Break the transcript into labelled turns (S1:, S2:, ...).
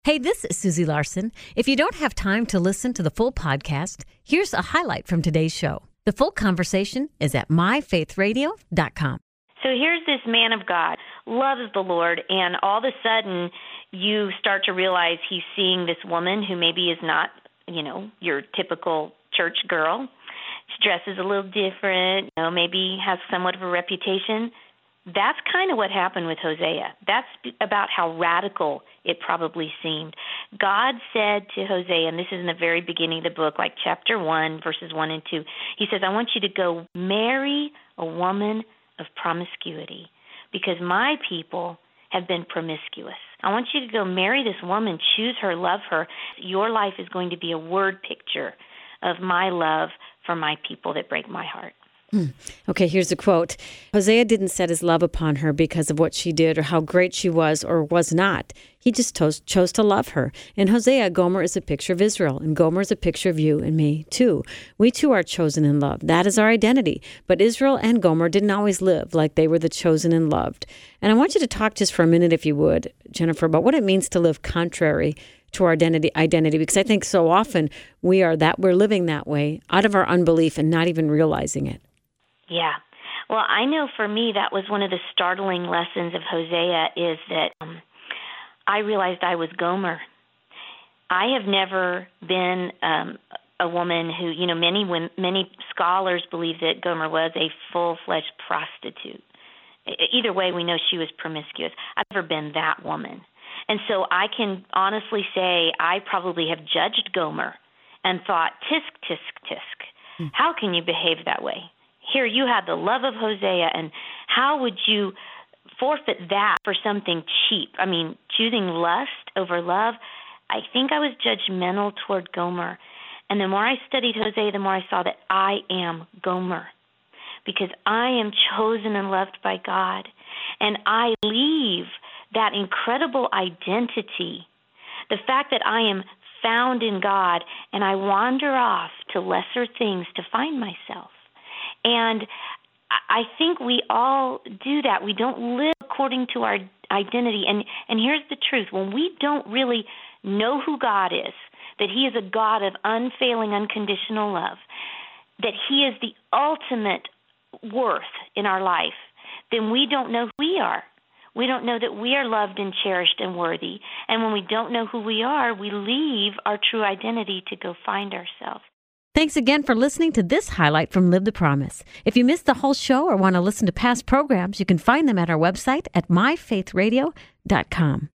S1: Hey, this is Susie Larson. If you don't have time to listen to the full podcast, here's a highlight from today's show. The full conversation is at myfaithradio.com.
S2: So here's this man of God, loves the Lord, and all of a sudden you start to realize he's seeing this woman who maybe is not, your typical church girl. She dresses a little different, maybe has somewhat of a reputation. That's kind of what happened with Hosea. That's about how radical it probably seemed. God said to Hosea, and this is in the very beginning of the book, like chapter 1, verses 1 and 2, he says, I want you to go marry a woman of promiscuity because my people have been promiscuous. I want you to go marry this woman, choose her, love her. Your life is going to be a word picture of my love for my people that break my heart.
S3: Okay, here's a quote. Hosea didn't set his love upon her because of what she did or how great she was or was not. He just chose to love her. In Hosea, Gomer is a picture of Israel, and Gomer is a picture of you and me, too. We, too, are chosen and loved. That is our identity. But Israel and Gomer didn't always live like they were the chosen and loved. And I want you to talk just for a minute, if you would, Jennifer, about what it means to live contrary to our identity, because I think so often we're living that way out of our unbelief and not even realizing it.
S2: Yeah. Well, I know for me that was one of the startling lessons of Hosea is that I realized I was Gomer. I have never been a woman who, many scholars believe that Gomer was a full-fledged prostitute. Either way, we know she was promiscuous. I've never been that woman. And so I can honestly say I probably have judged Gomer and thought, tisk, tisk, tisk. How can you behave that way? Here you had the love of Hosea, and how would you forfeit that for something cheap? I mean, choosing lust over love. I think I was judgmental toward Gomer. And the more I studied Hosea, the more I saw that I am Gomer because I am chosen and loved by God. And I leave that incredible identity, the fact that I am found in God, and I wander off to lesser things to find myself. And I think we all do that. We don't live according to our identity. And here's the truth. When we don't really know who God is, that He is a God of unfailing, unconditional love, that He is the ultimate worth in our life, then we don't know who we are. We don't know that we are loved and cherished and worthy. And when we don't know who we are, we leave our true identity to go find ourselves.
S1: Thanks again for listening to this highlight from Live the Promise. If you missed the whole show or want to listen to past programs, you can find them at our website at myfaithradio.com.